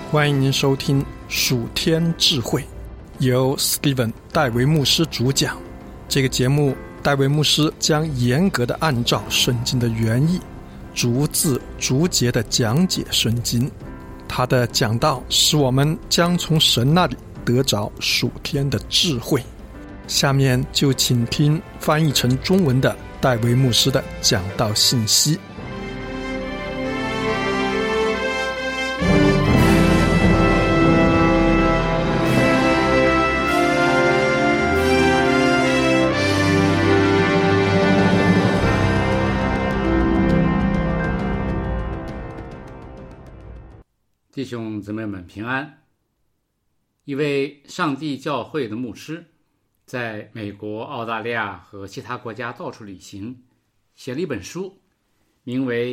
欢迎您收听属天智慧，由 Steven 戴维牧师主讲。这个节目，戴维牧师将严格的按照圣经的原意，逐字逐节的讲解圣经。他的讲道使我们将从神那里得着属天的智慧。下面就请听翻译成中文的戴维牧师的讲道信息。 弟兄姊妹们平安。一位上帝教会的牧师在美国、澳大利亚和其他国家到处旅行，写了一本书，名为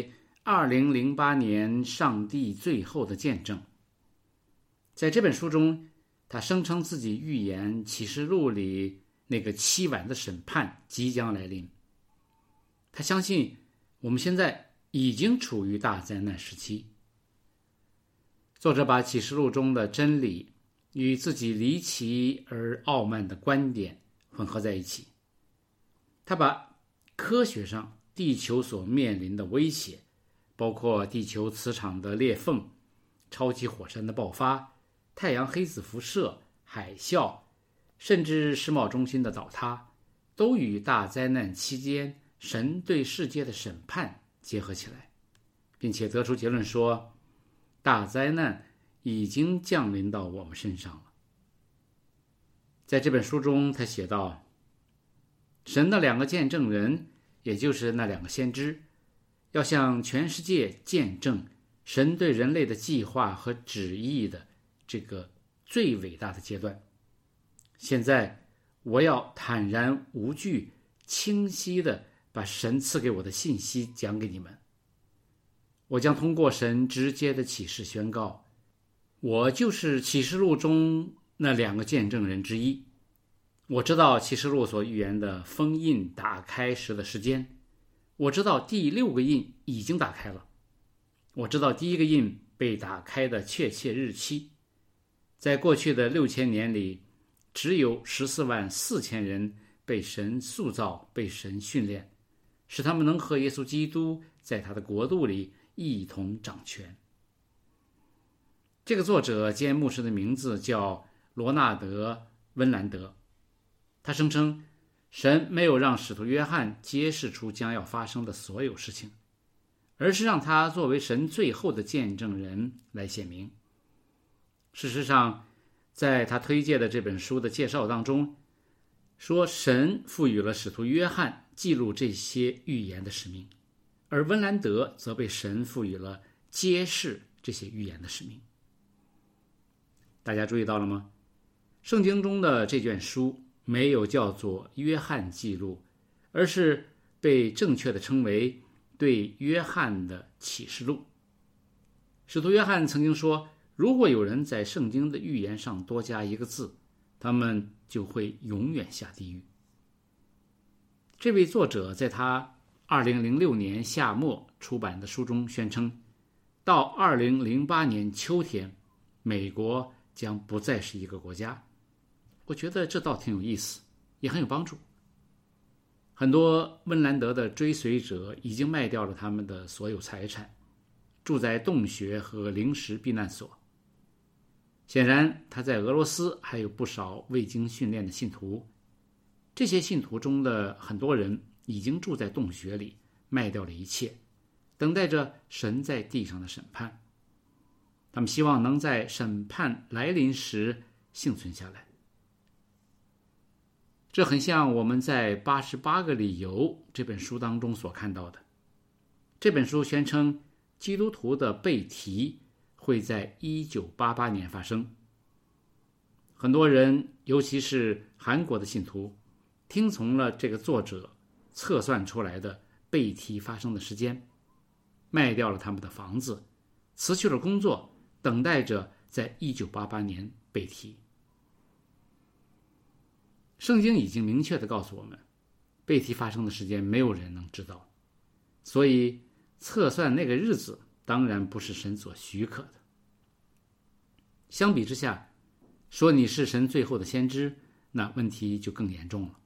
《2008年上帝最后的见证》。在这本书中，他声称自己预言启示录里那个凄晚的审判即将来临。他相信我们现在已经处于大灾难时期。作者把启示录中的真理与自己离奇而傲慢的观点混合在一起。他把科学上地球所面临的威胁，包括地球磁场的裂缝、超级火山的爆发、太阳黑子辐射、海啸，甚至世贸中心的倒塌，都与大灾难期间神对世界的审判结合起来，并且得出结论说，大灾难已经降临到我们身上了。在这本书中，他写道，神的两个见证人，也就是那两个先知，要向全世界见证神对人类的计划和旨意的这个最伟大的阶段。现在我要坦然无惧、清晰地把神赐给我的信息讲给你们。我将通过神直接的启示宣告，我就是启示录中那两个见证人之一。我知道启示录所预言的封印打开时的时间，我知道第6个印已经打开了，我知道第1个印被打开的确切日期。在过去的6000年里，只有144000人被神塑造、被神训练，使他们能和耶稣基督在他的国度里一同掌权。这个作者兼牧师的名字叫罗纳德·温兰德。他声称神没有让使徒约翰揭示出将要发生的所有事情，而是让他作为神最后的见证人来显明。事实上，在他推荐的这本书的介绍当中说，神赋予了使徒约翰记录这些预言的使命，而温兰德则被神赋予了揭示这些预言的使命。大家注意到了吗？圣经中的这卷书没有叫做约翰记录，而是被正确的称为对约翰的启示录。使徒约翰曾经说，如果有人在圣经的预言上多加一个字，他们就会永远下地狱。这位作者在他2006年夏末出版的书中宣称，到2008年秋天，美国将不再是一个国家。我觉得这倒挺有意思，也很有帮助。很多温兰德的追随者已经卖掉了他们的所有财产，住在洞穴和临时避难所。显然，他在俄罗斯还有不少未经训练的信徒。这些信徒中的很多人已经住在洞穴里，卖掉了一切，等待着神在地上的审判。他们希望能在审判来临时幸存下来。这很像我们在《88个理由》这本书当中所看到的。这本书宣称，基督徒的被提会在1988年发生。很多人，尤其是韩国的信徒，听从了这个作者测算出来的被提发生的时间，卖掉了他们的房子，辞去了工作，等待着在1988年被提。圣经已经明确地告诉我们，被提发生的时间没有人能知道，所以测算那个日子当然不是神所许可的。 相比之下，说你是神最后的先知，那问题就更严重了。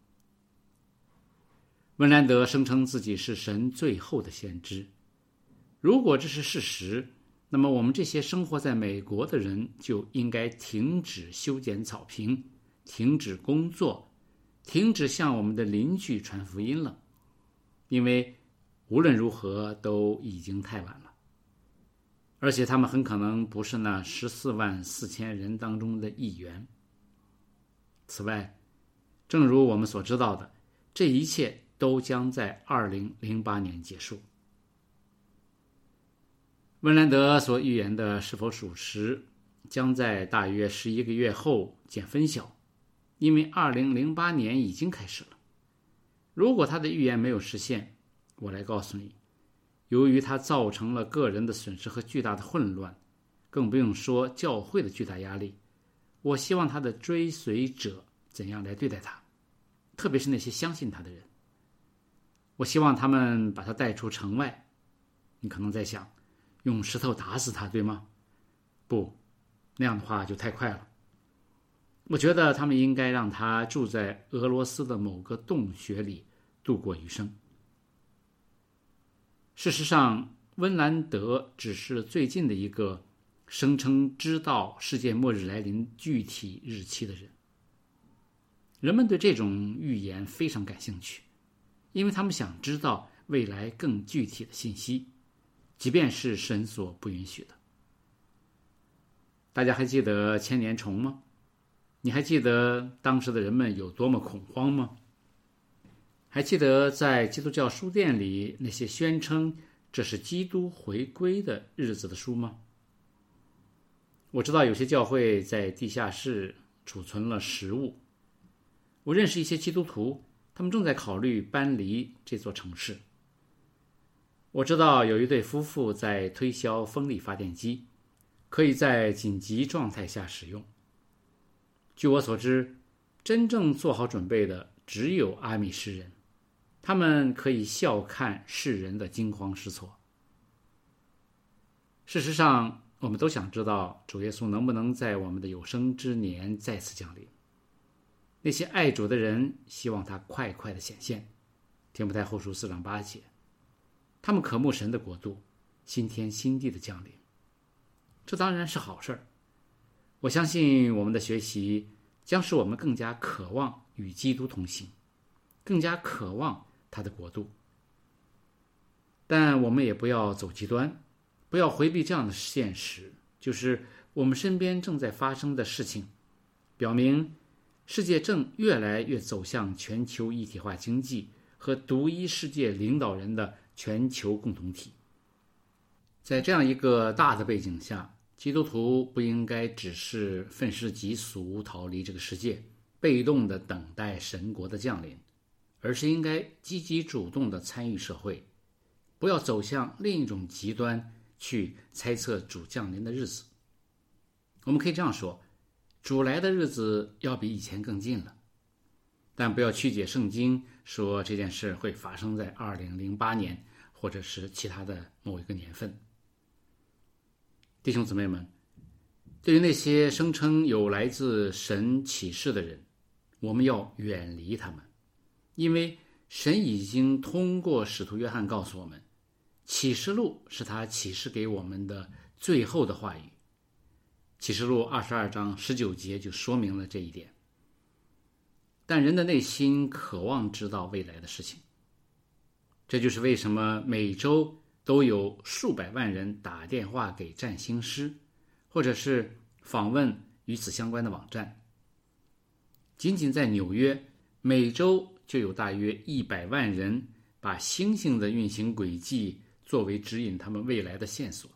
温兰德声称自己是神最后的先知，如果这是事实，那么我们这些生活在美国的人就应该停止修剪草坪，停止工作，停止向我们的邻居传福音了，因为无论如何都已经太晚了。而且他们很可能不是那144000人当中的一员。此外，正如我们所知道的，这一切都将在2008年结束。温兰德所预言的是否属实，将在大约11个月后见分晓，因为2008年已经开始了。如果他的预言没有实现，我来告诉你，由于他造成了个人的损失和巨大的混乱，更不用说教会的巨大压力，我希望他的追随者怎样来对待他，特别是那些相信他的人。我希望他们把他带出城外。你可能在想，用石头打死他，对吗？不，那样的话就太快了。我觉得他们应该让他住在俄罗斯的某个洞穴里度过余生。事实上，温兰德只是最近的一个声称知道世界末日来临具体日期的人。人们对这种预言非常感兴趣，因为他们想知道未来更具体的信息，即便是神所不允许的。大家还记得千年虫吗？你还记得当时的人们有多么恐慌吗？还记得在基督教书店里那些宣称这是基督回归的日子的书吗？我知道有些教会在地下室储存了食物。我认识一些基督徒，他们正在考虑搬离这座城市。我知道有一对夫妇在推销风力发电机，可以在紧急状态下使用。据我所知，真正做好准备的只有阿米什人，他们可以笑看世人的惊慌失措。事实上，我们都想知道主耶稣能不能在我们的有生之年再次降临。那些爱主的人希望他快快的显现，提摩太后书4章8节。他们渴慕神的国度，新天新地的降临。这当然是好事儿。我相信我们的学习将使我们更加渴望与基督同行，更加渴望他的国度。但我们也不要走极端，不要回避这样的现实，就是我们身边正在发生的事情，表明世界正越来越走向全球一体化经济和独一世界领导人的全球共同体。在这样一个大的背景下，基督徒不应该只是愤世嫉俗，逃离这个世界，被动地等待神国的降临，而是应该积极主动地参与社会，不要走向另一种极端去猜测主降临的日子。我们可以这样说，主来的日子要比以前更近了，但不要曲解圣经说这件事会发生在2008年或者是其他的某一个年份。弟兄姊妹们，对于那些声称有来自神启示的人，我们要远离他们，因为神已经通过使徒约翰告诉我们，启示录是他启示给我们的最后的话语。启示录22章19节就说明了这一点。但人的内心渴望知道未来的事情，这就是为什么每周都有数百万人打电话给占星师，或者是访问与此相关的网站。仅仅在纽约，每周就有大约100万人把星星的运行轨迹作为指引他们未来的线索。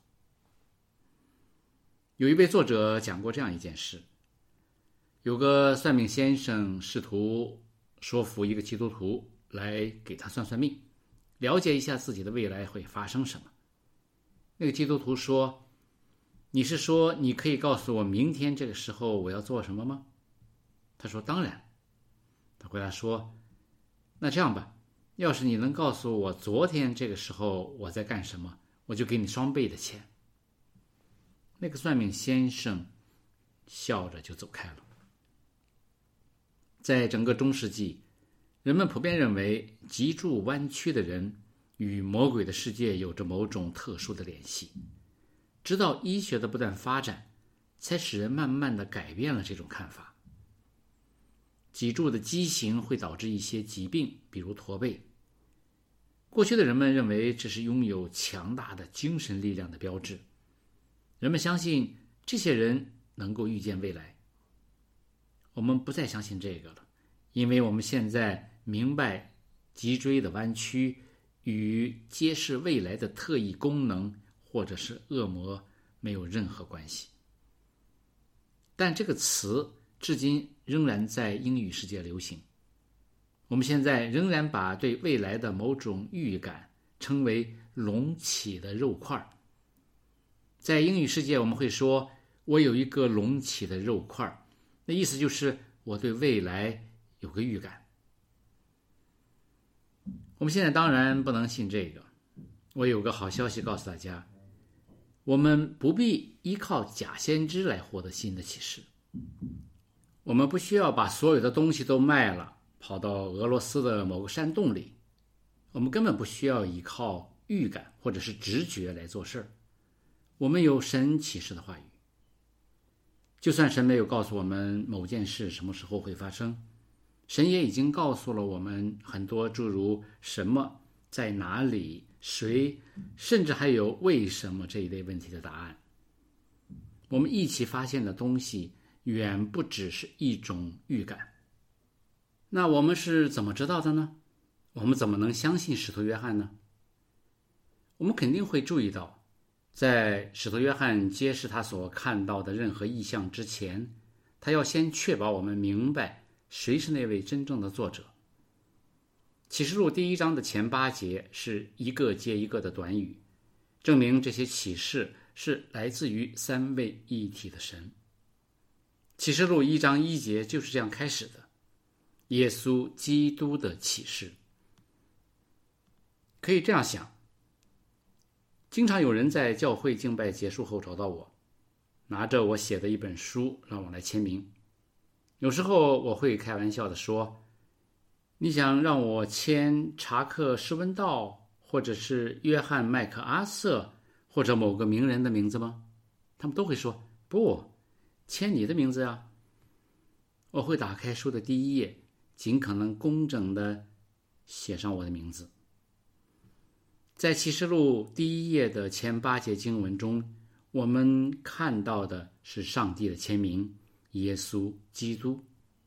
有一位作者讲过这样一件事，有个算命先生试图说服一个基督徒来给他算算命，了解一下自己的未来会发生什么。那个基督徒说，你是说你可以告诉我明天这个时候我要做什么吗？他说当然。他回答说，那这样吧，要是你能告诉我昨天这个时候我在干什么，我就给你双倍的钱。那个算命先生笑着就走开了。在整个中世纪，人们普遍认为脊柱弯曲的人与魔鬼的世界有着某种特殊的联系，直到医学的不断发展，才使人慢慢地改变了这种看法。脊柱的畸形会导致一些疾病，比如驼背。过去的人们认为这是拥有强大的精神力量的标志，人们相信这些人能够预见未来。我们不再相信这个了，因为我们现在明白脊椎的弯曲与揭示未来的特异功能或者是恶魔没有任何关系。但这个词至今仍然在英语世界流行。我们现在仍然把对未来的某种预感称为隆起的肉块。在英语世界，我们会说我有一个隆起的肉块，那意思就是我对未来有个预感。我们现在当然不能信这个。我有个好消息告诉大家，我们不必依靠假先知来获得新的启示。我们不需要把所有的东西都卖了，跑到俄罗斯的某个山洞里。我们根本不需要依靠预感或者是直觉来做事。我们有神启示的话语。就算神没有告诉我们某件事什么时候会发生，神也已经告诉了我们很多诸如什么、在哪里、谁，甚至还有为什么这一类问题的答案。我们一起发现的东西远不只是一种预感。那我们是怎么知道的呢？我们怎么能相信使徒约翰呢？我们肯定会注意到，在使徒约翰揭示他所看到的任何异象之前，他要先确保我们明白谁是那位真正的作者。启示录第1章的前8节是一个接一个的短语，证明这些启示是来自于3位一体的神。启示录1章1节就是这样开始的，耶稣基督的启示。可以这样想，经常有人在教会敬拜结束后找到我，拿着我写的一本书让我来签名。有时候我会开玩笑地说，你想让我签查克·施温道，或者是约翰·麦克阿瑟，或者某个名人的名字吗？他们都会说，不，签你的名字啊。我会打开书的第1页，尽可能工整地写上我的名字。在启示录第1页的前8节经文中，我们看到的是上帝的签名，耶稣基督。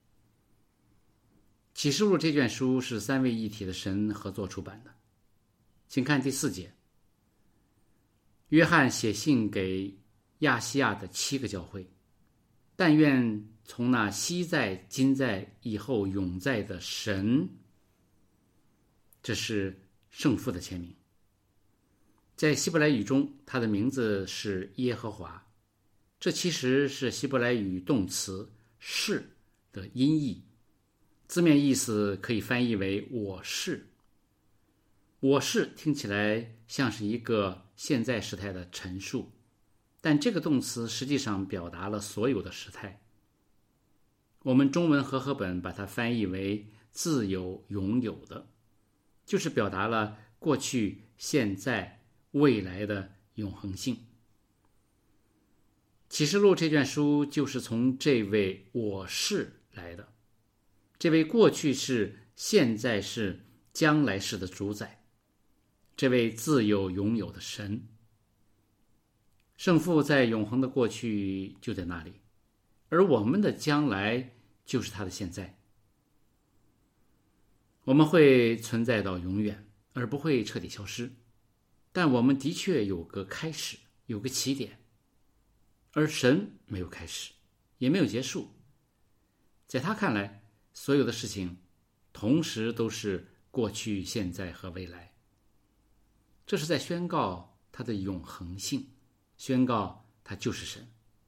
启示录这卷书是3位一体的神合作出版的。请看第4节，约翰写信给亚细亚的7个教会，但愿从那昔在、今在、以后永在的神，这是圣父的签名。在希伯来语中，他的名字是耶和华，这其实是希伯来语动词是的音译，字面意思可以翻译为我是。我是听起来像是一个现在时态的陈述，但这个动词实际上表达了所有的时态。我们中文和合本把它翻译为自有永有的，就是表达了过去、现在、未来的永恒性。启示录这卷书就是从这位我是来的，这位过去是、现在是、将来是的主宰，这位自有永有的神。圣父在永恒的过去就在那里，而我们的将来就是他的现在。我们会存在到永远，而不会彻底消失，但我们的确有个开始，有个起点，而神没有开始，也没有结束。在他看来，所有的事情同时都是过去、现在和未来。这是在宣告他的永恒性，宣告他就是神。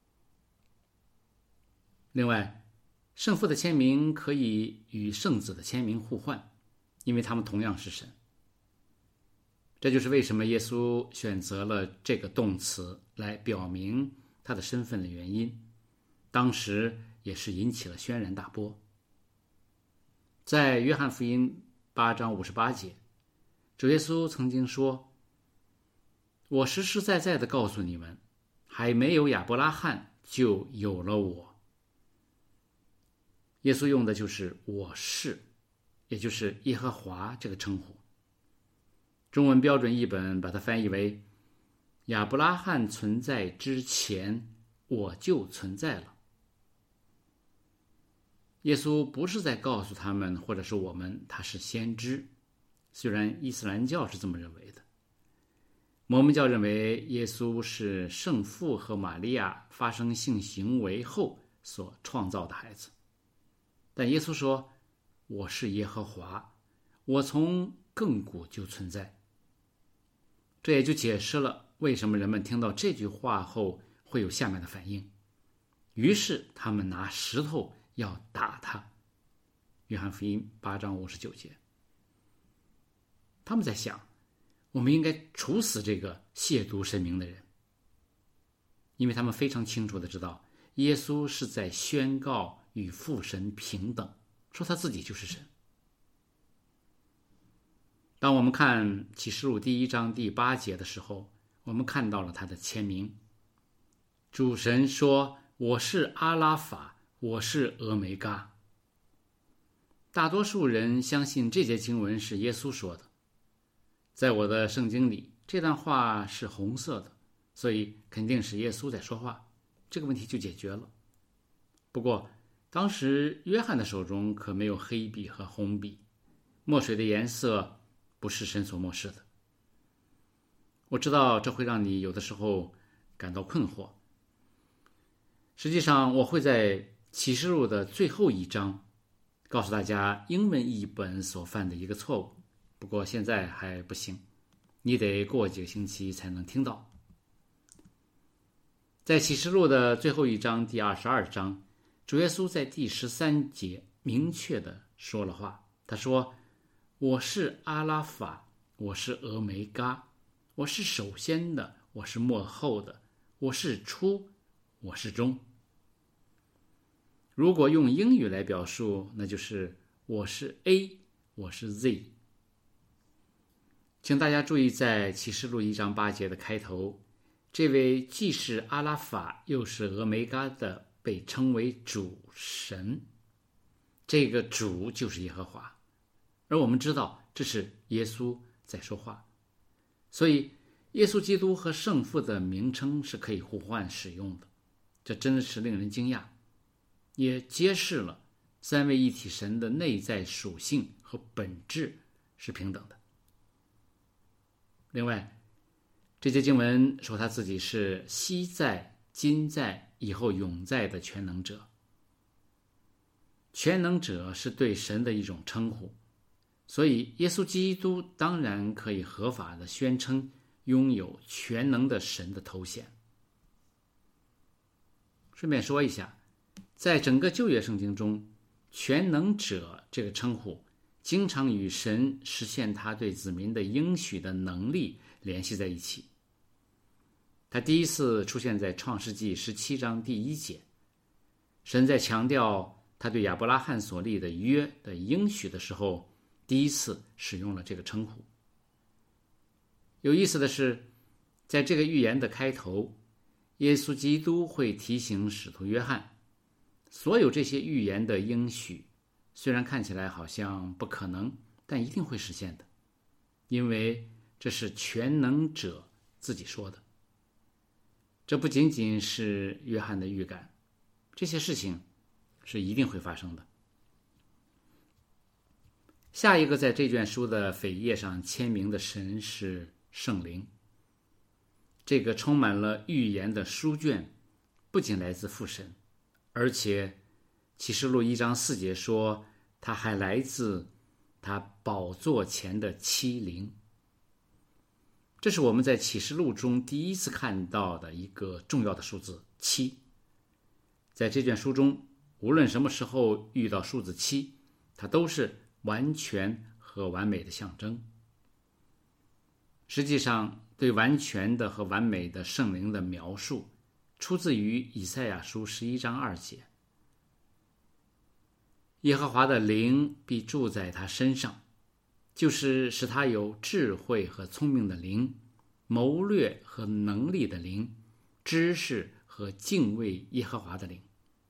另外，圣父的签名可以与圣子的签名互换，因为他们同样是神。这就是为什么耶稣选择了这个动词来表明他的身份的原因。 当时也是引起了轩然大波。在约翰福音8章58节，主耶稣曾经说：我实实在在地告诉你们，还没有亚伯拉罕就有了我。耶稣用的就是我是，也就是耶和华这个称呼。中文标准译本把它翻译为亚伯拉罕存在之前，我就存在了。耶稣不是在告诉他们或者是我们他是先知，虽然伊斯兰教是这么认为的。摩门教认为耶稣是圣父和玛利亚发生性行为后所创造的孩子，但耶稣说：我是耶和华，我从亘古就存在。这也就解释了为什么人们听到这句话后会有下面的反应，于是他们拿石头要打他。约翰福音8章59节。他们在想，我们应该处死这个亵渎神明的人，因为他们非常清楚地知道，耶稣是在宣告与父神平等，说他自己就是神。当我们看启示录1章第8节的时候，我们看到了他的签名。主神说：我是阿拉法，我是俄梅嘎。大多数人相信这节经文是耶稣说的。在我的圣经里，这段话是红色的，所以肯定是耶稣在说话，这个问题就解决了。不过当时约翰的手中可没有黑笔和红笔，墨水的颜色不是神所漠视的。我知道这会让你有的时候感到困惑。实际上我会在启示录的最后一章告诉大家英文译本所犯的一个错误，不过现在还不行，你得过几个星期才能听到。在启示录的最后一章第22章，主耶稣在第13节明确地说了话，他说：我是阿拉法，我是俄梅嘎，我是首先的，我是末后的，我是初，我是终。如果用英语来表述，那就是我是 A， 我是 Z。 请大家注意，在启示录1章8节的开头，这位既是阿拉法又是俄梅嘎的被称为主神，这个主就是耶和华，而我们知道这是耶稣在说话，所以耶稣基督和圣父的名称是可以互换使用的，这真的是令人惊讶，也揭示了三位一体神的内在属性和本质是平等的。另外，这节经文说他自己是昔在、今在、以后永在的全能者。全能者是对神的一种称呼，所以耶稣基督当然可以合法的宣称拥有全能的神的头衔。顺便说一下，在整个旧约圣经中，全能者这个称呼经常与神实现他对子民的应许的能力联系在一起。他第一次出现在创世纪17章第1节，神在强调他对亚伯拉罕所立的约的应许的时候，第一次使用了这个称呼。有意思的是，在这个预言的开头，耶稣基督会提醒使徒约翰，所有这些预言的应许虽然看起来好像不可能，但一定会实现的，因为这是全能者自己说的。这不仅仅是约翰的预感，这些事情是一定会发生的。下一个在这卷书的扉页上签名的神是圣灵。这个充满了预言的书卷不仅来自父神，而且启示录1章4节说它还来自他宝座前的7灵。这是我们在启示录中第一次看到的一个重要的数字7。在这卷书中，无论什么时候遇到数字7，它都是完全和完美的象征。实际上，对完全的和完美的圣灵的描述出自于以赛亚书11章2节。耶和华的灵必住在他身上，就是使他有智慧和聪明的灵，谋略和能力的灵，知识和敬畏耶和华的灵。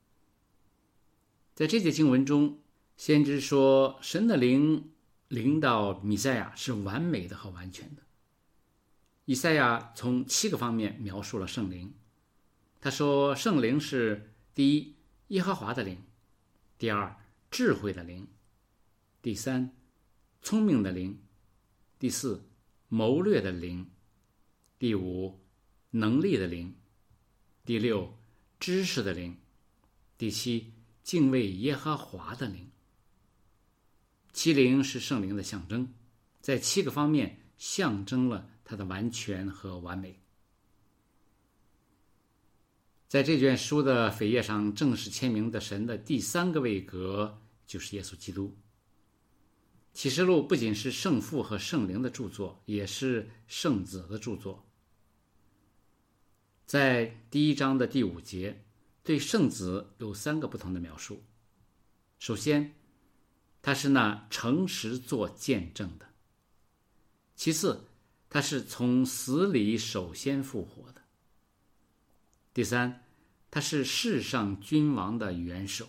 在这节经文中，先知说神的灵临到弥赛亚是完美的和完全的。以赛亚从7个方面描述了圣灵。他说圣灵是：第一，耶和华的灵；第二，智慧的灵；第三，聪明的灵；第四，谋略的灵；第五，能力的灵；第六，知识的灵；第七，敬畏耶和华的灵。7灵是圣灵的象征，在7个方面象征了它的完全和完美。在这卷书的扉页上正式签名的神的第3个位格就是耶稣基督。启示录不仅是圣父和圣灵的著作，也是圣子的著作。在第1章的第5节，对圣子有3个不同的描述。首先，他是那诚实做见证的；其次，他是从死里首先复活的；第三，他是世上君王的元首。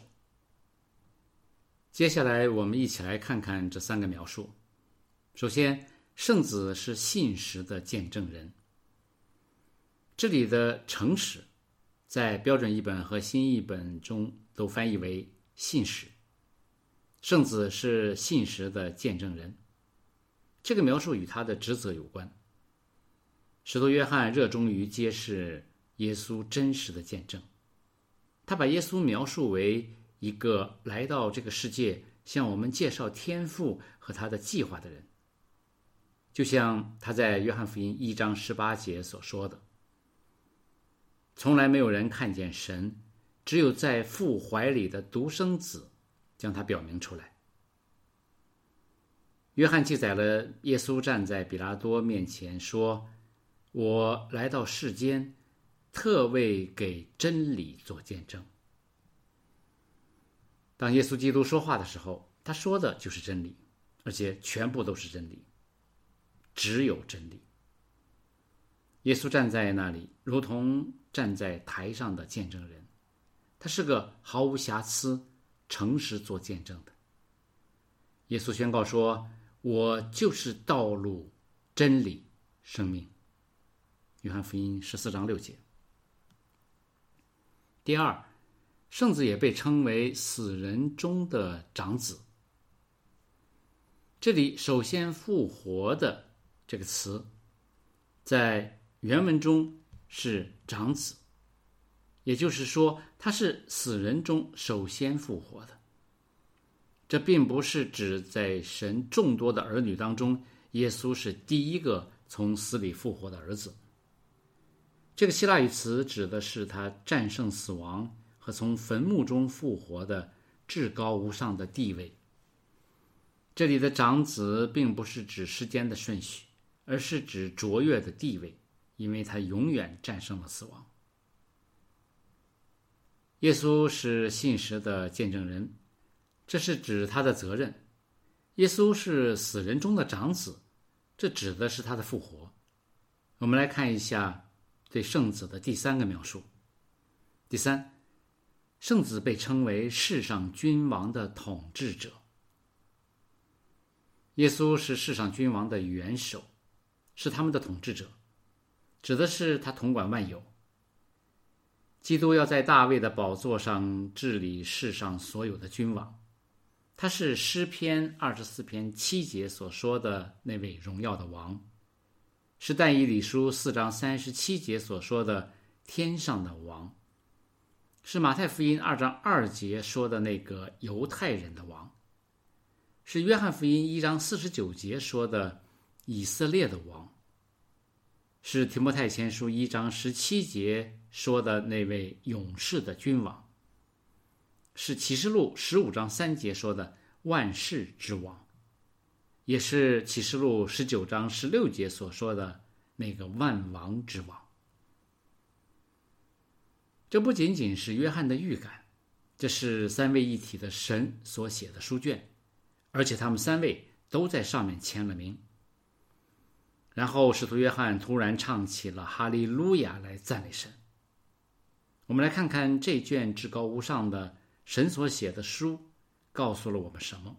接下来我们一起来看看这3个描述。首先，圣子是信实的见证人。这里的诚实在标准译本和新译本中都翻译为信实。圣子是信实的见证人，这个描述与他的职责有关。使徒约翰热衷于揭示耶稣真实的见证，他把耶稣描述为一个来到这个世界向我们介绍天父和他的计划的人，就像他在约翰福音1章18节所说的：从来没有人看见神，只有在父怀里的独生子将他表明出来。约翰记载了耶稣站在比拉多面前说：我来到世间，特为给真理做见证。当耶稣基督说话的时候，他说的就是真理，而且全部都是真理，只有真理。耶稣站在那里，如同站在台上的见证人，他是个毫无瑕疵、诚实做见证的。耶稣宣告说：我就是道路、真理、生命。约翰福音14章6节。第二，圣子也被称为死人中的长子。这里首先复活的这个词在原文中是长子，也就是说他是死人中首先复活的。这并不是指在神众多的儿女当中，耶稣是第一个从死里复活的儿子。这个希腊语词指的是他战胜死亡和从坟墓中复活的至高无上的地位。这里的长子并不是指时间的顺序，而是指卓越的地位，因为他永远战胜了死亡。耶稣是信实的见证人，这是指他的责任。耶稣是死人中的长子，这指的是他的复活。我们来看一下对圣子的第3个描述。第三，圣子被称为世上君王的统治者。耶稣是世上君王的元首，是他们的统治者，指的是他统管万有。基督要在大卫的宝座上治理世上所有的君王，他是诗篇24篇7节所说的那位荣耀的王，是但以理书4章37节所说的天上的王，是马太福音2章2节说的那个犹太人的王，是约翰福音1章49节说的以色列的王，是提摩太前书1章17节说的那位勇士的君王，是启示录15章3节说的万世之王，也是启示录19章16节所说的那个万王之王。 这不仅仅是约翰的预感，这是三位一体的神所写的书卷，而且他们三位都在上面签了名。然后使徒约翰突然唱起了哈利路亚来赞美神。我们来看看这卷至高无上的神所写的书告诉了我们什么。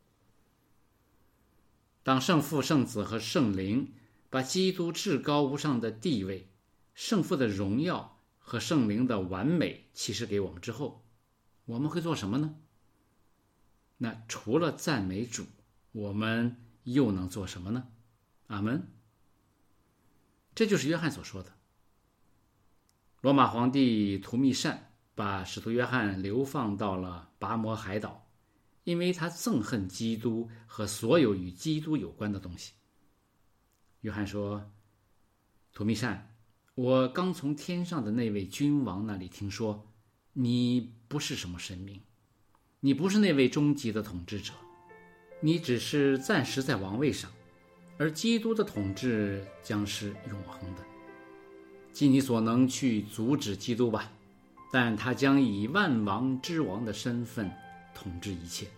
当圣父、圣子和圣灵把基督至高无上的地位、圣父的荣耀和圣灵的完美启示给我们之后，我们会做什么呢？那除了赞美主，我们又能做什么呢？阿们。这就是约翰所说的。罗马皇帝图密善把使徒约翰流放到了拔摩海岛，因为他憎恨基督和所有与基督有关的东西。约翰说，图密善，我刚从天上的那位君王那里听说，你不是什么神明，你不是那位终极的统治者，你只是暂时在王位上，而基督的统治将是永恒的。尽你所能去阻止基督吧，但他将以万王之王的身份统治一切。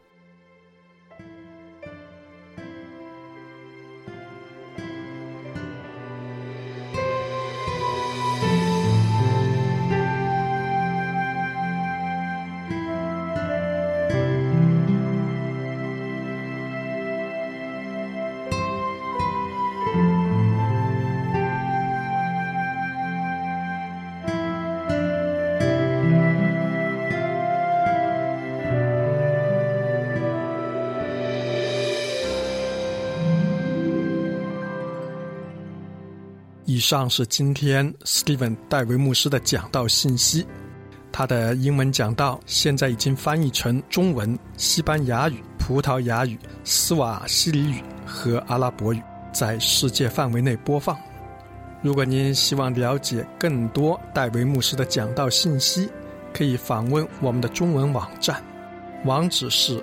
以上是今天 Steven 戴维牧师的讲道信息。他的英文讲道现在已经翻译成中文、西班牙语、葡萄牙语、斯瓦希里语和阿拉伯语，在世界范围内播放。如果您希望了解更多戴维牧师的讲道信息，可以访问我们的中文网站，网址是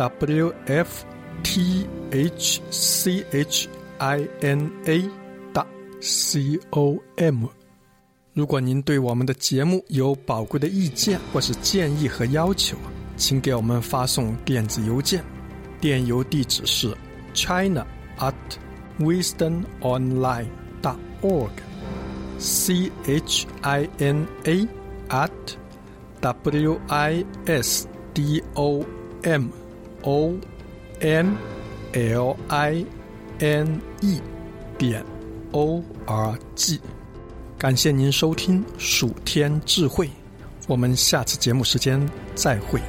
wfthchina.com。 如果您对我们的节目有宝贵的意见或是建议和要求，请给我们发送电子邮件，电邮地址是 china@wisdomonline.org china@wisdomonline.org。 感谢您收听属天智慧，我们下次节目时间再会。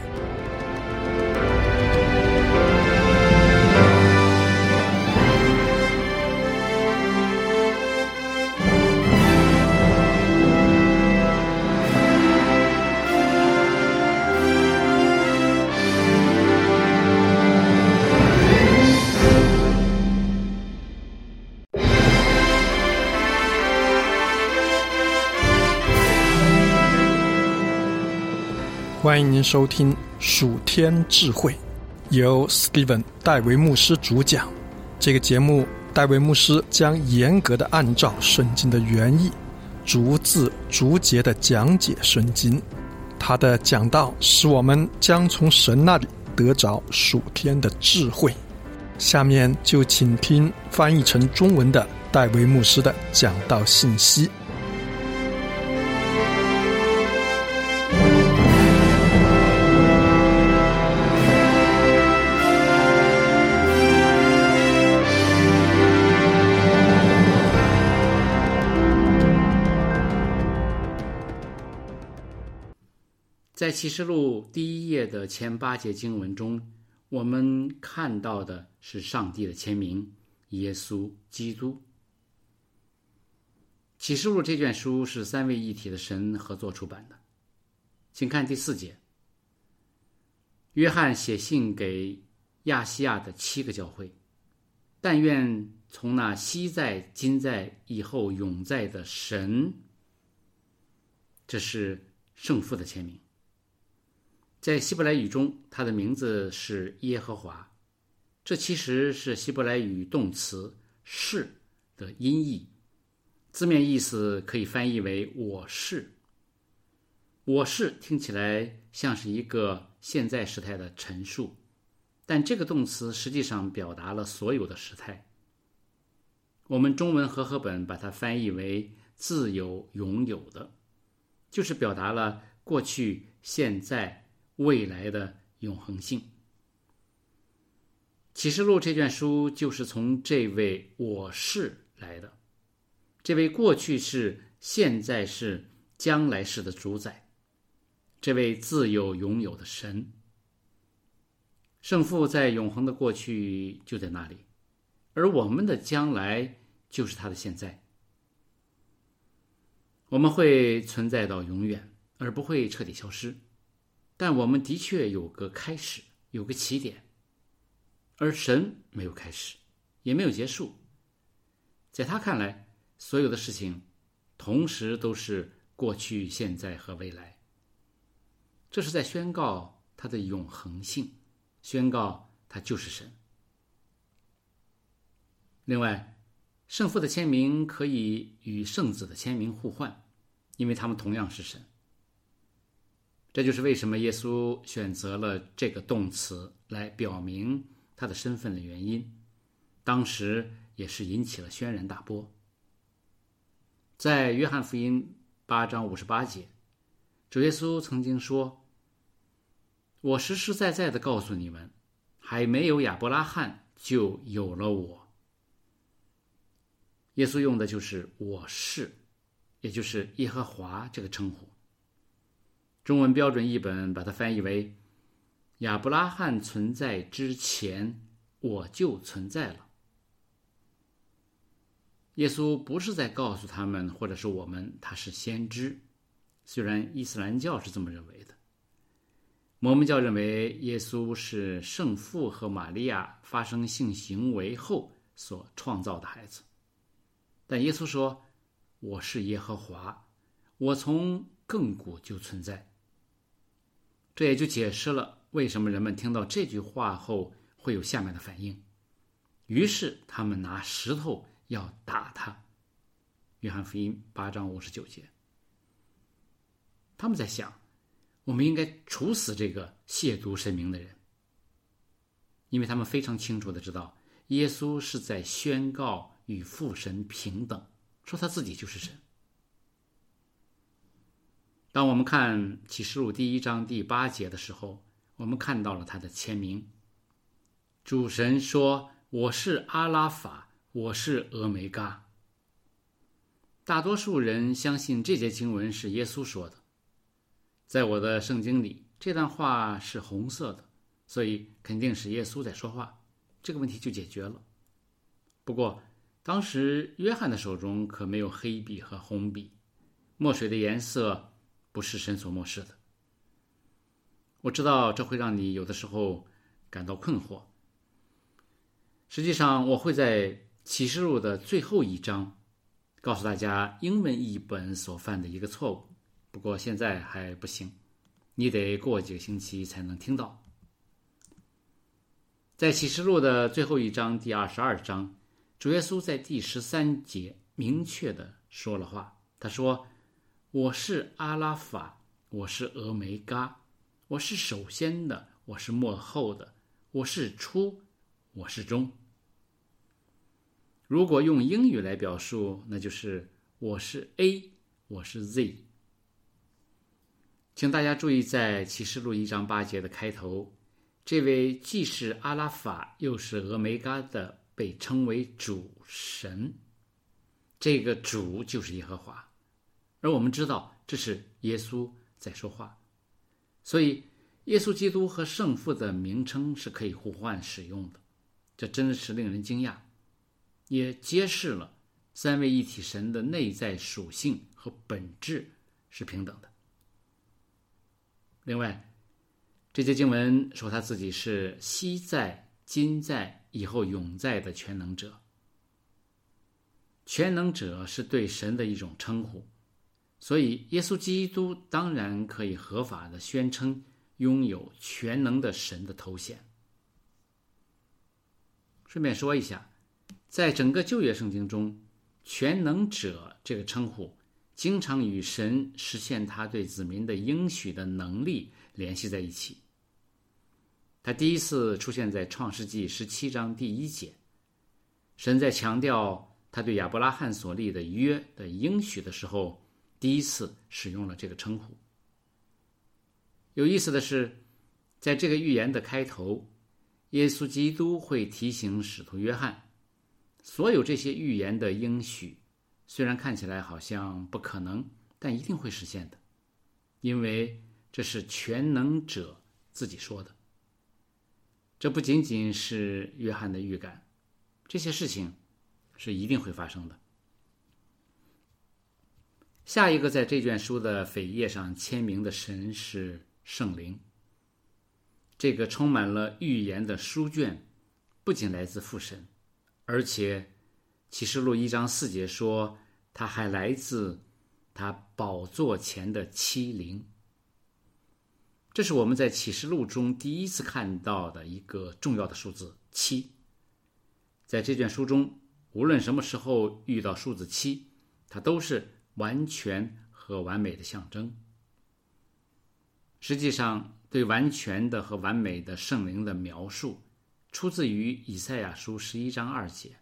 欢迎您收听属天智慧，由 Steven 戴维牧师主讲。这个节目，戴维牧师将严格的按照圣经的原意，逐字逐节的讲解圣经。他的讲道使我们将从神那里得着属天的智慧。下面就请听翻译成中文的戴维牧师的讲道信息。 在启示录第1页的前8节经文中，我们看到的是上帝的签名，耶稣基督。启示录这卷书是三位一体的神合作出版的。请看第4节，约翰写信给亚细亚的7个教会，但愿从那昔在、今在、以后永在的神，这是圣父的签名。在希伯来语中，他的名字是耶和华，这其实是希伯来语动词是的音译，字面意思可以翻译为我是。 我是听起来像是一个现在时态的陈述，但这个动词实际上表达了所有的时态。我们中文和合本把它翻译为自有永有的，就是表达了过去、现在、未来的永恒性。启示录这卷书就是从这位我是来的，这位过去是、现在是、将来是的主宰，这位自有永有的神。圣父在永恒的过去就在那里，而我们的将来就是他的现在。我们会存在到永远，而不会彻底消失，但我们的确有个开始，有个起点，而神没有开始，也没有结束。在他看来，所有的事情同时都是过去、现在和未来。这是在宣告他的永恒性，宣告他就是神。另外，圣父的签名可以与圣子的签名互换，因为他们同样是神。这就是为什么耶稣选择了这个动词来表明他的身份的原因，当时也是引起了轩然大波。在约翰福音8章58节，主耶稣曾经说：我实实在在地告诉你们，还没有亚伯拉罕就有了我。耶稣用的就是我是，也就是耶和华这个称呼。中文标准译本把它翻译为亚伯拉罕存在之前，我就存在了。耶稣不是在告诉他们或者是我们他是先知，虽然伊斯兰教是这么认为的。摩门教认为耶稣是圣父和玛利亚发生性行为后所创造的孩子，但耶稣说：我是耶和华，我从亘古就存在。这也就解释了为什么人们听到这句话后会有下面的反应，于是他们拿石头要打他。约翰福音8章59节。他们在想，我们应该处死这个亵渎神明的人，因为他们非常清楚地知道耶稣是在宣告与父神平等，说他自己就是神。当我们看启示录1章第8节的时候，我们看到了他的签名。主神说：我是阿拉法，我是俄梅嘎。大多数人相信这节经文是耶稣说的。在我的圣经里，这段话是红色的，所以肯定是耶稣在说话，这个问题就解决了。不过当时约翰的手中可没有黑笔和红笔，墨水的颜色不是神所漠视的。我知道这会让你有的时候感到困惑。实际上我会在启示录的最后一章告诉大家英文译本所犯的一个错误，不过现在还不行，你得过几个星期才能听到。在启示录的最后一章第22章，主耶稣在第13节明确地说了话，他说：我是阿拉法，我是俄梅嘎，我是首先的，我是末后的，我是初，我是终。如果用英语来表述，那就是我是 A， 我是 Z。 请大家注意，在启示录1章8节的开头，这位既是阿拉法又是俄梅嘎的被称为主神，这个主就是耶和华，而我们知道这是耶稣在说话，所以耶稣基督和圣父的名称是可以互换使用的，这真是令人惊讶，也揭示了三位一体神的内在属性和本质是平等的。另外，这节经文说他自己是昔在、今在、以后永在的全能者。全能者是对神的一种称呼，所以耶稣基督当然可以合法的宣称拥有全能的神的头衔。顺便说一下，在整个旧约圣经中，全能者这个称呼经常与神实现他对子民的应许的能力联系在一起。他第一次出现在创世纪17章第1节，神在强调他对亚伯拉罕所立的约的应许的时候，第一次使用了这个称呼。有意思的是，在这个预言的开头，耶稣基督会提醒使徒约翰，所有这些预言的应许虽然看起来好像不可能，但一定会实现的，因为这是全能者自己说的。这不仅仅是约翰的预感，这些事情是一定会发生的。下一个在这卷书的扉页上签名的神是圣灵。这个充满了预言的书卷不仅来自父神，而且启示录1章4节说它还来自他宝座前的7灵。这是我们在启示录中第一次看到的一个重要的数字7。在这卷书中，无论什么时候遇到数字7，它都是完全和完美的象征。实际上，对完全的和完美的圣灵的描述出自于以赛亚书11章2节。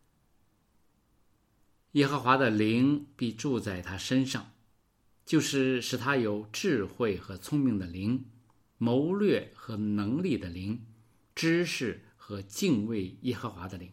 耶和华的灵必住在他身上，就是使他有智慧和聪明的灵，谋略和能力的灵，知识和敬畏耶和华的灵。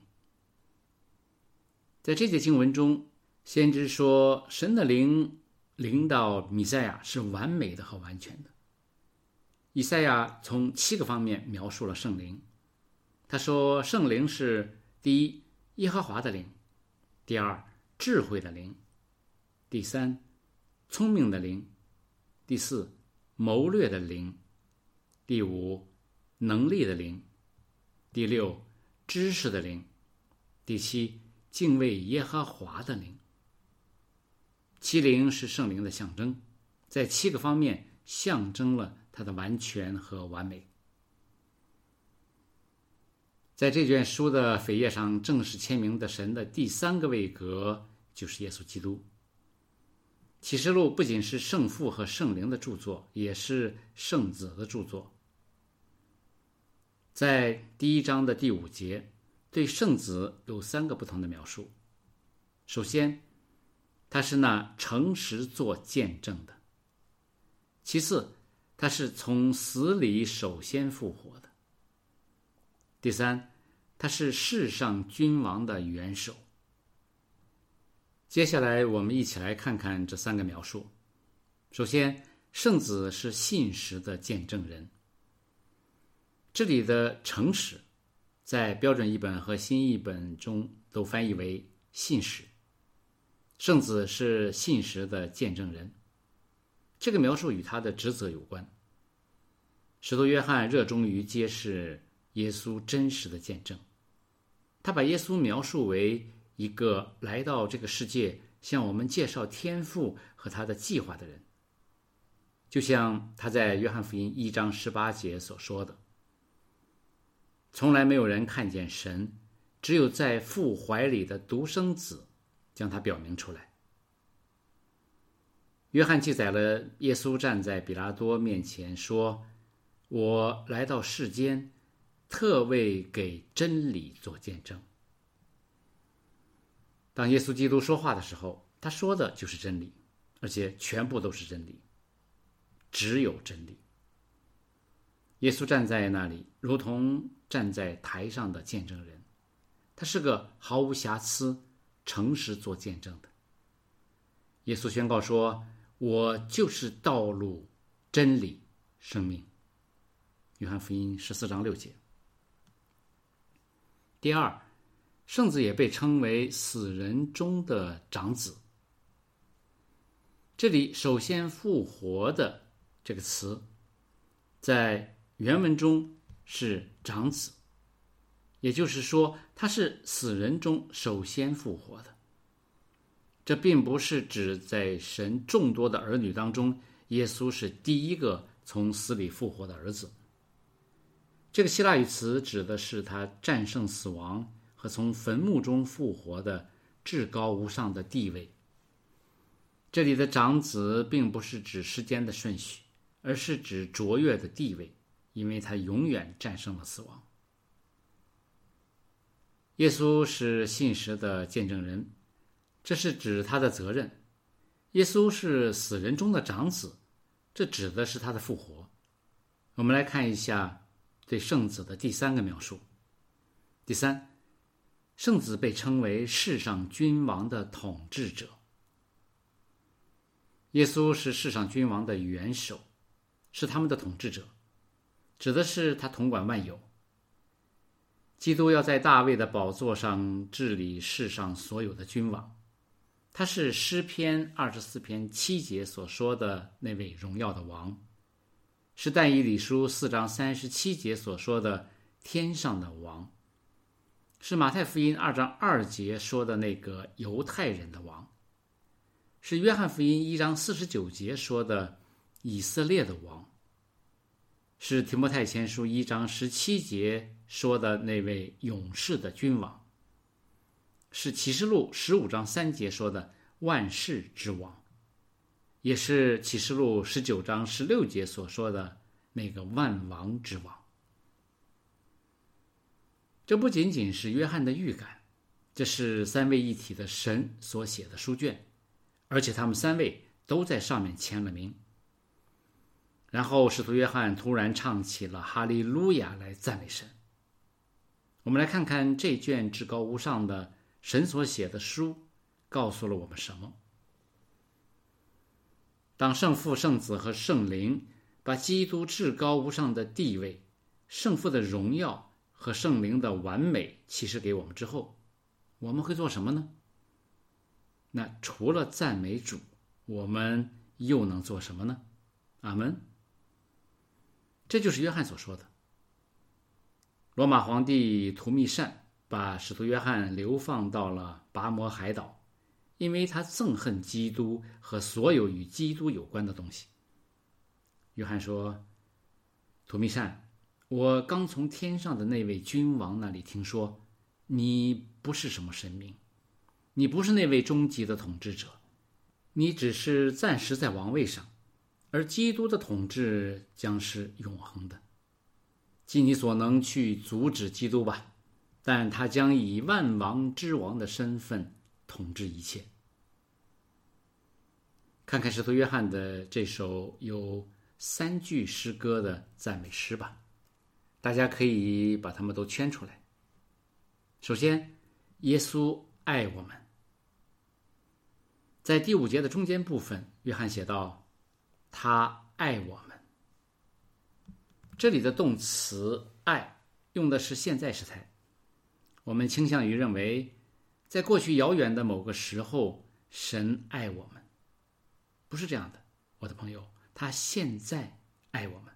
在这节经文中，先知说神的灵临到弥赛亚是完美的和完全的。以赛亚从7个方面描述了圣灵。他说圣灵是：第一，耶和华的灵；第二，智慧的灵；第三，聪明的灵；第四，谋略的灵；第五，能力的灵；第六，知识的灵；第七，敬畏耶和华的灵。7灵是圣灵的象征，在7个方面象征了它的完全和完美。在这卷书的扉页上正式签名的神的第3个位格就是耶稣基督。启示录不仅是圣父和圣灵的著作，也是圣子的著作。在第1章的第5节，对圣子有3个不同的描述。首先，他是那诚实做见证的；其次，他是从死里首先复活的；第三，他是世上君王的元首。接下来我们一起来看看这3个描述。首先，圣子是信实的见证人。这里的诚实在标准译本和新译本中都翻译为信实。圣子是信实的见证人，这个描述与他的职责有关。使徒约翰热衷于揭示耶稣真实的见证，他把耶稣描述为一个来到这个世界向我们介绍天父和他的计划的人，就像他在约翰福音1章18节所说的：从来没有人看见神，只有在父怀里的独生子将他表明出来。约翰记载了耶稣站在比拉多面前说：我来到世间，特为给真理做见证。当耶稣基督说话的时候，他说的就是真理，而且全部都是真理，只有真理。耶稣站在那里，如同站在台上的见证人，他是个毫无瑕疵、诚实做见证的。耶稣宣告说：我就是道路、真理、生命。约翰福音14章6节。第二，圣子也被称为死人中的长子。这里首先复活的这个词在原文中是长子，也就是说他是死人中首先复活的。这并不是指在神众多的儿女当中，耶稣是第一个从死里复活的儿子。这个希腊语词指的是他战胜死亡和从坟墓中复活的至高无上的地位。 这里的长子并不是指时间的顺序，而是指卓越的地位，因为他永远战胜了死亡。耶稣是信实的见证人，这是指他的责任。耶稣是死人中的长子，这指的是他的复活。我们来看一下对圣子的第三个描述。第三，圣子被称为世上君王的统治者。耶稣是世上君王的元首，是他们的统治者，指的是他统管万有。基督要在大卫的宝座上治理世上所有的君王，他是诗篇24篇7节所说的那位荣耀的王，是但以理书4章37节所说的天上的王，是马太福音2章2节说的那个犹太人的王，是约翰福音1章49节说的以色列的王，是提摩太前书1章17节说的那位勇士的君王，是启示录15章3节说的万世之王，也是启示录19章16节所说的那个万王之王。这不仅仅是约翰的预感，这是三位一体的神所写的书卷，而且他们三位都在上面签了名。然后使徒约翰突然唱起了哈利路亚来赞美神。我们来看看这卷至高无上的神所写的书告诉了我们什么。当圣父、圣子和圣灵把基督至高无上的地位、圣父的荣耀和圣灵的完美启示给我们之后，我们会做什么呢？那除了赞美主，我们又能做什么呢？阿们。这就是约翰所说的。罗马皇帝图密善把使徒约翰流放到了拔摩海岛，因为他憎恨基督和所有与基督有关的东西。约翰说，图密善，我刚从天上的那位君王那里听说，你不是什么神明，你不是那位终极的统治者，你只是暂时在王位上，而基督的统治将是永恒的。尽你所能去阻止基督吧，但他将以万王之王的身份统治一切。看看使徒约翰的这首有3句诗歌的赞美诗吧，大家可以把它们都圈出来。首先，耶稣爱我们。在第5节的中间部分，约翰写道，他爱我们。这里的动词爱用的是现在时态，我们倾向于认为在过去遥远的某个时候神爱我们，不是这样的，我的朋友，他现在爱我们。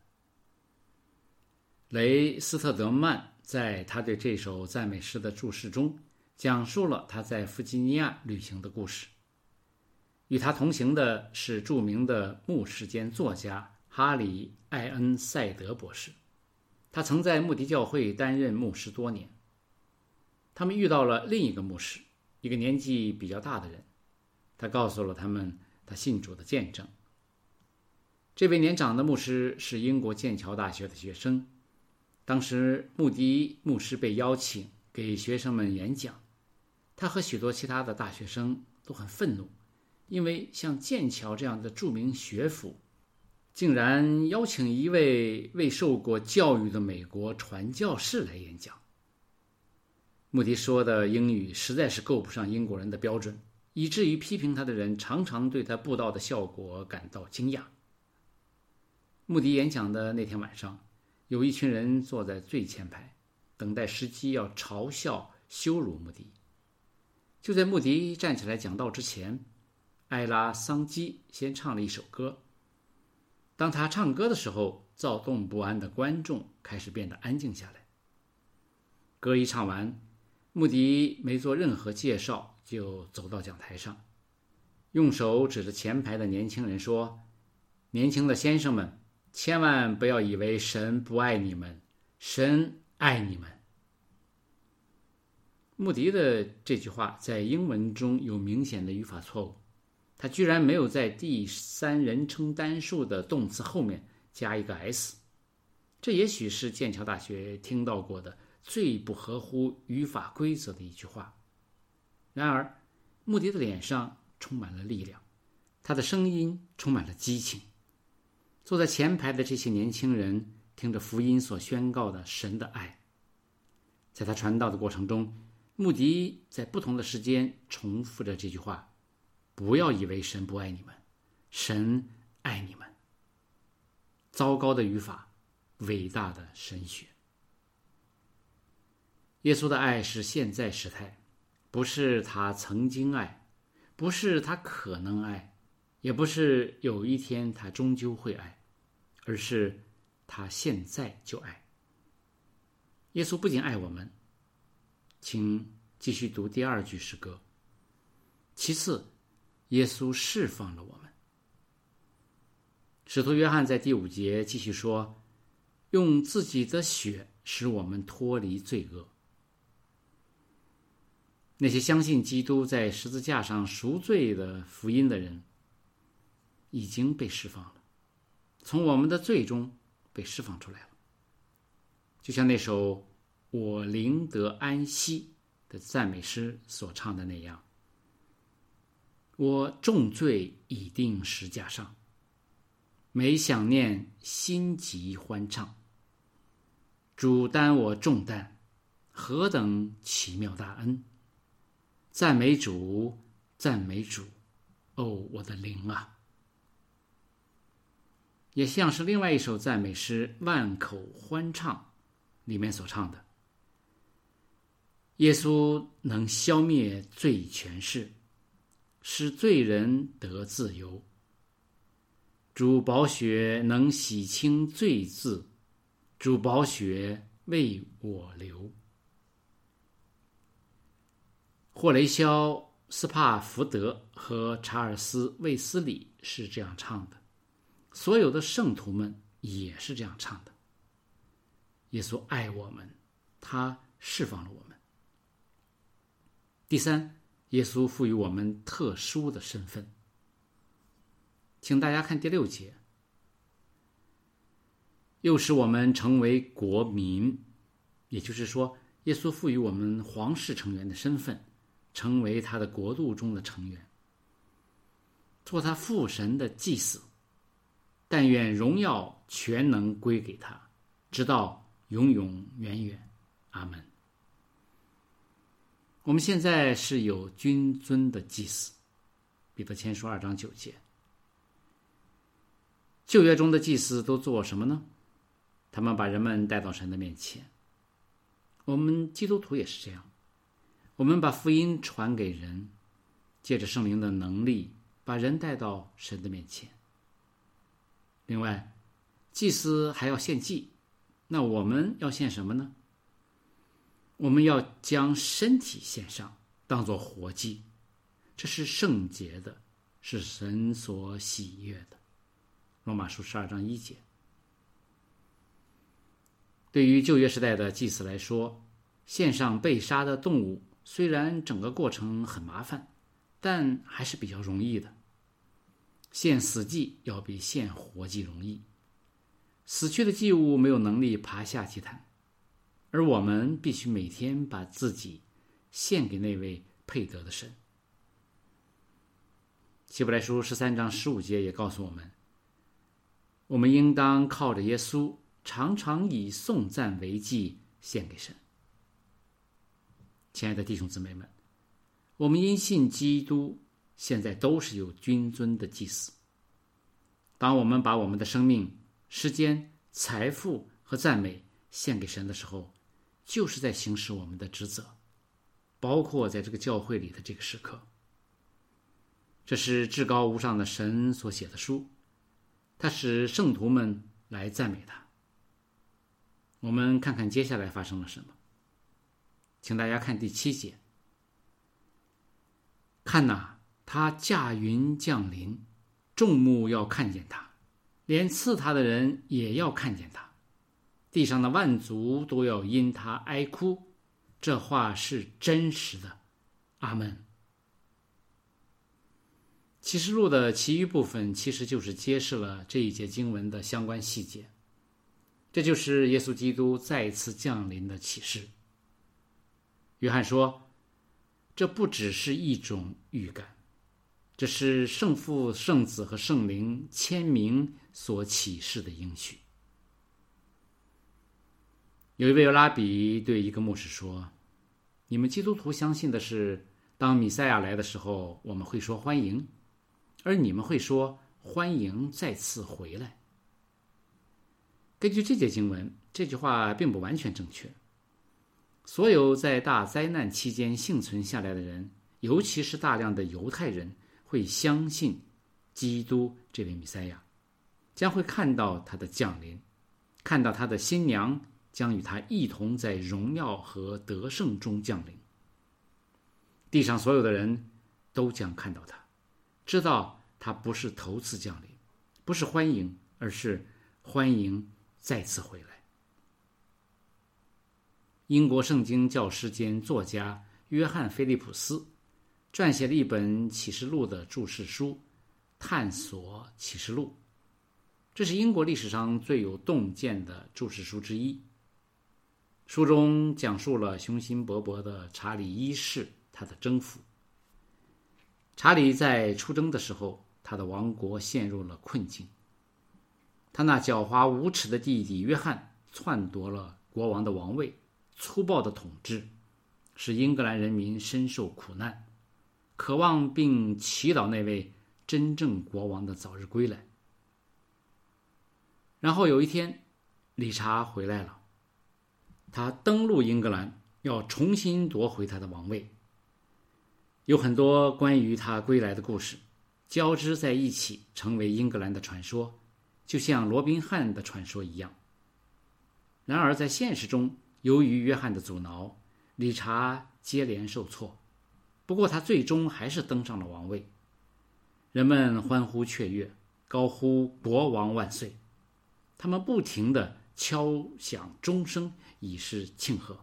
雷斯特德曼在他对这首赞美诗的注释中讲述了他在弗吉尼亚旅行的故事。与他同行的是著名的牧师兼作家哈里·艾恩塞德博士，他曾在穆迪教会担任牧师多年。他们遇到了另一个牧师，一个年纪比较大的人，他告诉了他们他信主的见证。这位年长的牧师是英国剑桥大学的学生，当时穆迪牧师被邀请给学生们演讲，他和许多其他的大学生都很愤怒，因为像剑桥这样的著名学府竟然邀请一位未受过教育的美国传教士来演讲。穆迪说的英语实在是够不上英国人的标准，以至于批评他的人常常对他布道的效果感到惊讶。穆迪演讲的那天晚上，有一群人坐在最前排，等待时机要嘲笑羞辱穆迪。就在穆迪站起来讲道之前，艾拉桑基先唱了一首歌。当他唱歌的时候，躁动不安的观众开始变得安静下来。歌一唱完，穆迪没做任何介绍就走到讲台上，用手指着前排的年轻人说，年轻的先生们，千万不要以为神不爱你们，神爱你们。穆迪的这句话在英文中有明显的语法错误， 他居然没有在第三人称单数的动词后面加一个 s， 这也许是剑桥大学听到过的最不合乎语法规则的一句话。然而穆迪的脸上充满了力量，他的声音充满了激情。坐在前排的这些年轻人听着福音所宣告的神的爱。在他传道的过程中，穆迪在不同的时间重复着这句话：不要以为神不爱你们，神爱你们。糟糕的语法，伟大的神学。耶稣的爱是现在时态，不是他曾经爱，不是他可能爱，也不是有一天他终究会爱，而是他现在就爱。耶稣不仅爱我们，请继续读第二句诗歌。其次，耶稣释放了我们。使徒约翰在第5节继续说，用自己的血使我们脱离罪恶。那些相信基督在十字架上赎罪的福音的人已经被释放了，从我们的罪中被释放出来了。就像那首我灵得安息的赞美诗所唱的那样，我重罪已定十架上，每想念心急欢唱。主担我重担，何等奇妙大恩！赞美主，赞美主，哦，我的灵啊！也像是另外一首赞美诗《万口欢唱》里面所唱的：耶稣能消灭罪权势，使罪人得自由。主宝血能洗清罪渍，主宝血为我流。霍雷肖·斯帕福德和查尔斯·卫斯理是这样唱的，所有的圣徒们也是这样唱的。耶稣爱我们，他释放了我们。第三，耶稣赋予我们特殊的身份。请大家看第6节，又使我们成为国民，也就是说，耶稣赋予我们皇室成员的身份，成为他的国度中的成员，做他父神的祭司。但愿荣耀全能归给他，直到永永远远。阿门。我们现在是有君尊的祭司，彼得前书2章9节。旧约中的祭司都做什么呢？他们把人们带到神的面前。我们基督徒也是这样，我们把福音传给人，借着圣灵的能力，把人带到神的面前。另外，祭司还要献祭，那我们要献什么呢？我们要将身体献上，当作活祭，这是圣洁的，是神所喜悦的。罗马书12章1节。对于旧约时代的祭司来说，献上被杀的动物，虽然整个过程很麻烦，但还是比较容易的。献死祭要比献活祭容易，死去的祭物没有能力爬下祭坛，而我们必须每天把自己献给那位配得的神。希伯来书13章15节也告诉我们，我们应当靠着耶稣，常常以颂赞为祭献给神。亲爱的弟兄姊妹们，我们因信基督，现在都是有君尊的祭司。当我们把我们的生命、时间、财富和赞美献给神的时候，就是在行使我们的职责，包括在这个教会里的这个时刻。这是至高无上的神所写的书，他使圣徒们来赞美他。我们看看接下来发生了什么。请大家看第7节。看哪，他驾云降临，众目要看见他，连刺他的人也要看见他，地上的万族都要因他哀哭。这话是真实的。阿们。 启示录的其余部分其实就是揭示了这一节经文的相关细节，这就是耶稣基督再次降临的启示。约翰说，这不只是一种预感，这是圣父、圣子和圣灵签名所启示的应许。有一位拉比对一个牧师说，你们基督徒相信的是，当弥赛亚来的时候，我们会说欢迎，而你们会说欢迎再次回来。根据这节经文，这句话并不完全正确。所有在大灾难期间幸存下来的人，尤其是大量的犹太人，会相信基督这位弥赛亚，将会看到他的降临，看到他的新娘将与他一同在荣耀和得胜中降临。地上所有的人都将看到他，知道他不是头次降临，不是欢迎，而是欢迎再次回来。英国圣经教师兼作家约翰·菲利普斯撰写了一本启示录的注释书《探索启示录》，这是英国历史上最有洞见的注释书之一。书中讲述了雄心勃勃的查理一世他的征服。查理在出征的时候，他的王国陷入了困境。他那狡猾无耻的弟弟约翰篡夺了国王的王位，粗暴的统治，使英格兰人民深受苦难，渴望并祈祷那位真正国王的早日归来。然后有一天，理查回来了，他登陆英格兰，要重新夺回他的王位。有很多关于他归来的故事交织在一起，成为英格兰的传说，就像罗宾汉的传说一样。然而在现实中，由于约翰的阻挠，理查接连受挫，不过他最终还是登上了王位。人们欢呼雀跃，高呼国王万岁，他们不停地敲响钟声以示庆贺。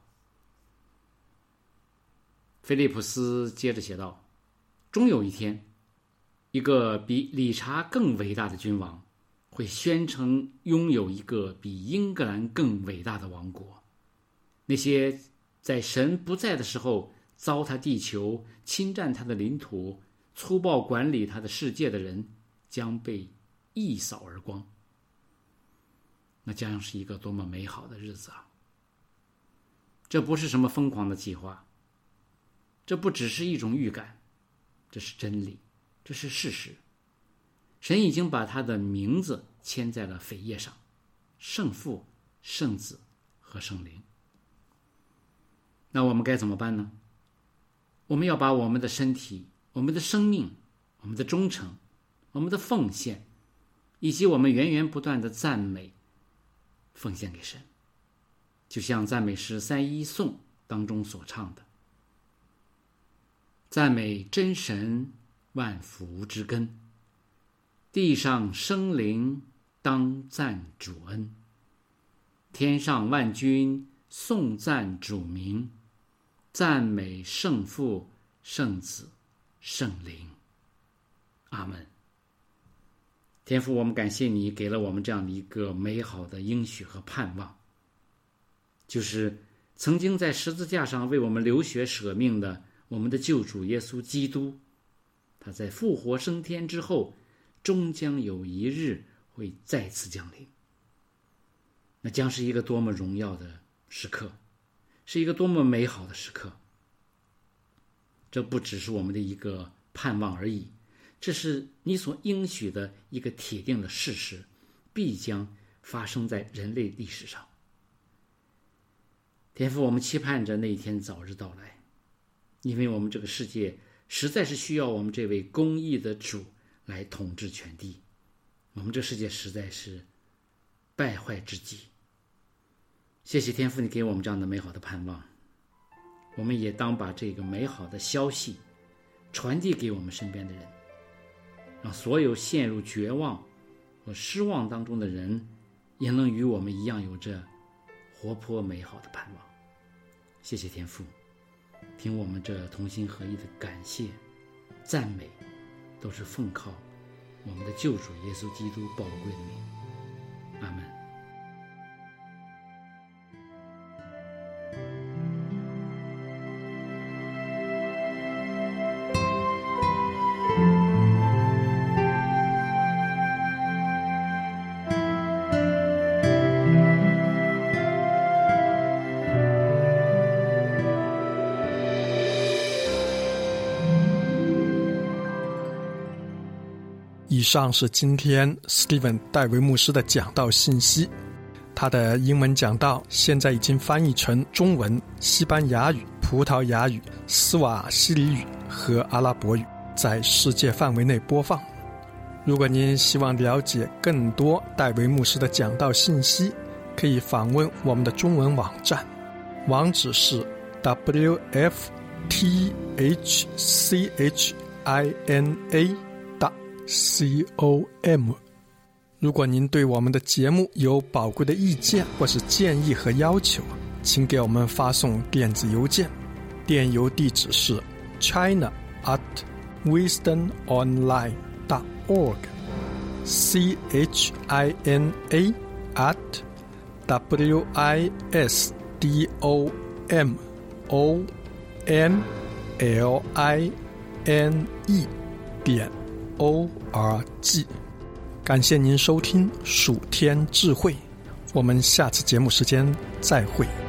菲利普斯接着写道，终有一天，一个比理查更伟大的君王会宣称拥有一个比英格兰更伟大的王国。那些在神不在的时候糟蹋地球、侵占他的领土、粗暴管理他的世界的人将被一扫而光。那将是一个多么美好的日子啊！这不是什么疯狂的计划，这不只是一种预感，这是真理，这是事实。神已经把他的名字签在了扉页上，圣父、圣子和圣灵。那我们该怎么办呢？我们要把我们的身体、我们的生命、我们的忠诚、我们的奉献，以及我们源源不断的赞美奉献给神，就像赞美诗3:1颂当中所唱的，赞美真神万福之根，地上生灵当赞主恩，天上万军颂赞主名，赞美圣父、圣子、圣灵。阿们。天父，我们感谢你给了我们这样的一个美好的应许和盼望，就是曾经在十字架上为我们流血舍命的我们的救主耶稣基督，他在复活升天之后，终将有一日会再次降临。那将是一个多么荣耀的时刻，是一个多么美好的时刻。这不只是我们的一个盼望而已，这是你所应许的一个铁定的事实，必将发生在人类历史上。天父，我们期盼着那一天早日到来，因为我们这个世界实在是需要我们这位公义的主来统治全地。我们这世界实在是败坏之极。谢谢天父，你给我们这样的美好的盼望，我们也当把这个美好的消息传递给我们身边的人，让所有陷入绝望和失望当中的人也能与我们一样有着活泼美好的盼望。谢谢天父，听我们这同心合一的感谢赞美，都都是奉靠我们的救主耶稣基督宝贵的名。阿们。 以上是今天 Steven 戴维牧师的讲道信息。他的英文讲道现在已经翻译成中文、西班牙语、葡萄牙语、斯瓦希里语和阿拉伯语，在世界范围内播放。如果您希望了解更多戴维牧师的讲道信息，可以访问我们的中文网站，网址是 wfthchina.com。如果您对我们的节目有宝贵的意见或是建议和要求，请给我们发送电子邮件，电邮地址是 china@wisdomonline.org china@wisdomonline.org。感谢您收听蜀天智慧，我们下次节目时间再会。